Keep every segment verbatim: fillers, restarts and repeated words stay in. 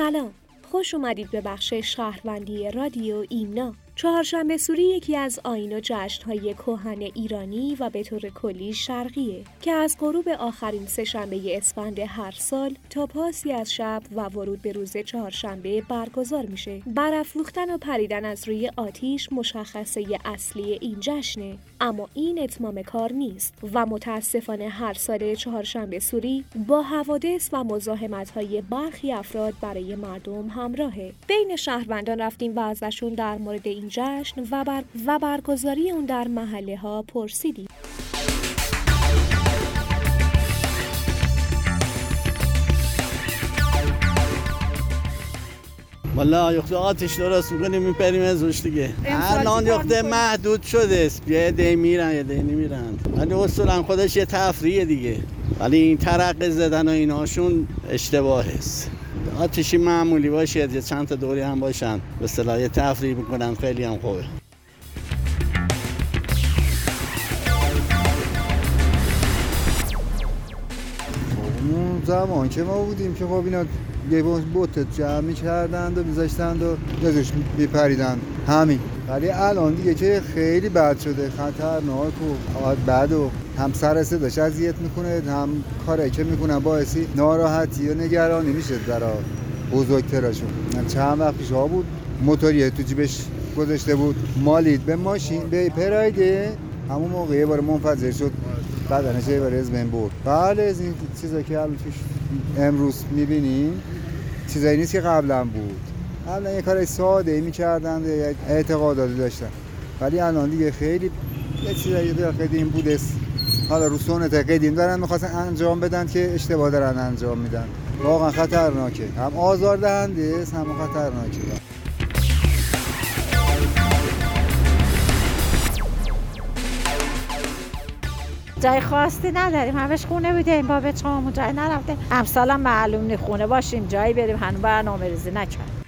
سلام، خوش اومدید به بخش شهروندی رادیو ایمنا. چهارشنبه سوری یکی از آیین و جشن‌های کهن ایرانی و به طور کلی شرقیه که از غروب آخرین سه‌شنبه اسفند هر سال تا پاسی از شب و ورود به روز چهارشنبه برگزار میشه. برافروختن و پریدن از روی آتیش مشخصه اصلی این جشنه، اما این اتمام کار نیست و متاسفانه هر سال چهارشنبه سوری با حوادث و مزاحمت‌های برخی افراد برای مردم همراهه. بین شهروندان رفتیم و ازشون در مورد این جشن و, بر... و برگزاری اون در محله ها پرسیدیم. والا یخته آتش درست میکنیم میپریم از روش دیگه. الان یخته محدود شده است، یه عده میرن یه عده نمیرن، ولی اصولا خودش یه تفریحه دیگه. ولی این ترقه زدن و ایناشون اشتباه است. آتشی معمولی باشه، یه چند تا دوری هم باشن، به اصطلاح تفریح میکنن، خیلی هم خوبه. اون زمان که ما بودیم که خب اینا یه بوت جمع می‌کردند و می‌ذاشتند و ازش می‌پریدن همین. ولی الان دیگه که خیلی بد شده، خطرناک و بد و هم سر صداش اذیت میکنه، هم کاری که میکنن باعثی ناراحتی و نگرانی میشه در بزرگترشون. چند وقت پیش ها بود موتوریه تو جیبش گذاشته بود، مالید به ماشین به پرایده، همون موقع یه بار منفجر شد، بدنش یه بار از بین برد. بله از این چیزا که الان توش امروز میبینیم چیزایی نیست که قبلا بود. قبلا یه کار ساده ای میکردن، یک اعتقاداتی داشتن، ولی الان دیگه خیلی یه چیزایی در قدیم بوده، حالا رو سنت قدیم دارن میخواستن انجام بدن که اشتباه دارن انجام میدن. واقعا خطرناکه، هم آزاردهنده است هم خطرناکه. جای خاصی نداریم، همش خونه بودیم، با بچه‌هامون جای نرفتیم. امسالم معلوم نی خونه باشیم جایی بریم، هنوز برنامه‌ریزی نکردیم.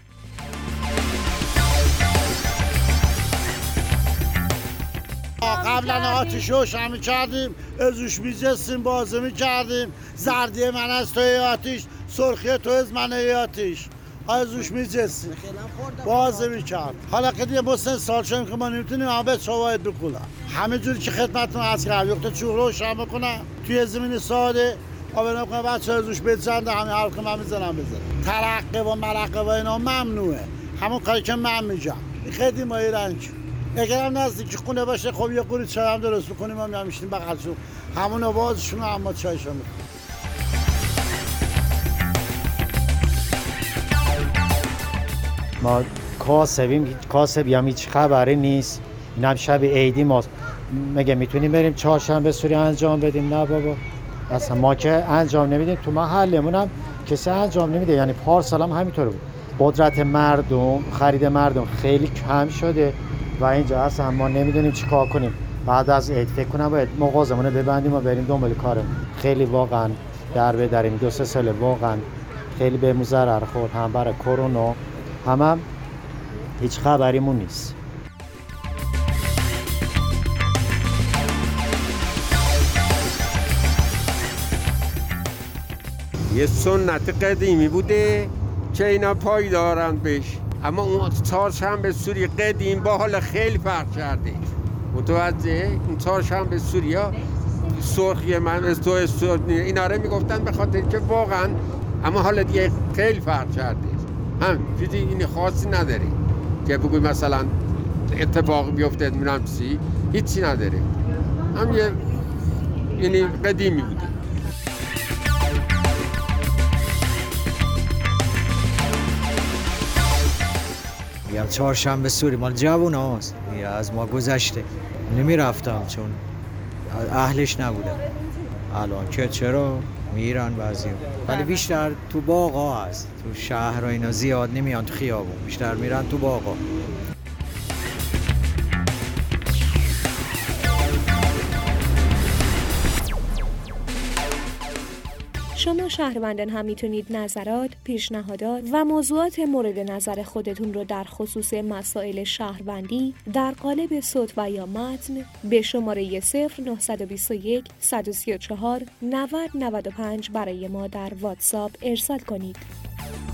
قبلا آتش روشن می‌کردیم، ازش می‌جستیم، بازی می‌کردیم، زردی من از توی آتش، سرخی تو از من آتش، ازش می‌جستیم، بازی می‌کرد. حالا که دیگه با سن سال شدیم که ما نمی‌تونیم همه بچه‌ها باید بکنن. همه جوری که خدمتتون عرض کردم، وقتی چوب روشن بکنن توی زمین ساده، آب نکنه بچه‌ها ازش بزنن، همین حرف که من می‌زنم بزنم. ترقه و مرقه و اینا ممنوعه. همون کاری که من میگم. خیلی ما رنج. اگر هم نزدیک خونه باشه خب یه قوری چای هم درست بکنیم، ما هم میشیم بغلشون، همون آوازشون رو اما چایشون میکنیم. ما کاسبیم، کاسبی هم هیچ خبری نیست. این هم شب عیدی ماست، مگه میتونیم بریم چهارشنبه سوری انجام بدیم؟ نه بابا، اصلا ما که انجام نمیدیم، تو محلمون هم کسی انجام نمیده. یعنی پارسال هم همینطور بود. قدرت مردم، خرید مردم خیلی کم شده و اینجا اصلا ما نمیدونیم چی کار کنیم. بعد از عید فکر کنم باید مغازمون رو ببندیم و بریم دنبال کارم. خیلی واقعا در به دریم، دو سه ساله واقعا خیلی به ضرر خورد، هم برای کرونا هم, هم هیچ خبریمون نیست. یه سنت قدیمی بوده که اینا پایدارن بهش، اما اون چهارشنبه سوری قدیم با حال خیلی فرق کرده. متوجه؟ این چهارشنبه سوری ها سرخی من از تو استور اینا رو میگفتن به خاطر که واقعا، اما حالا دیگه خیلی فرق کرده. هم چیزی این خاصی نداره که بگوی مثلا اتفاقی بیفته میرم چی، هیچی نداره. هم یه یعنی قدیمی بوده. میگم چهارشنبه سوری مال جوون هاست، از ما گذشته. نمی رفتم چون اهلش نبودم. الان که چرا میرن بعضی، ولی بیشتر تو باغا هست. تو شهر و اینا زیاد نمیان تو خیابون، بیشتر میرن تو باغا. شما شهروندان هم میتونید نظرات، پیشنهادات و موضوعات مورد نظر خودتون رو در خصوص مسائل شهروندی در قالب صوت و یا متن به شماره صفر نه دو یک صد و سی و چهار نود نود و پنج برای ما در واتساپ ارسال کنید.